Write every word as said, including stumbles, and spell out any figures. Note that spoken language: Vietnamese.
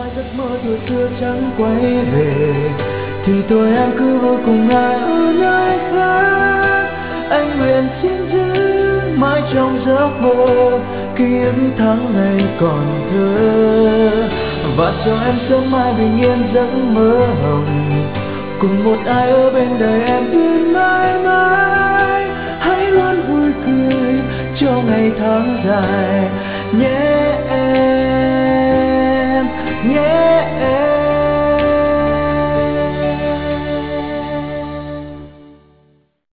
giấc mơ tuổi xưa chẳng quay về, thì tôi em cứ vô cùng ai ở nơi khác. Anh nguyện xin giữ mãi trong giấc mơ kiếp tháng ngày còn thơ, và cho em sớm mai bình yên giấc mơ hồng, cùng một ai ở bên đời em đến mãi mãi. Hãy luôn vui cười cho ngày tháng dài nhé.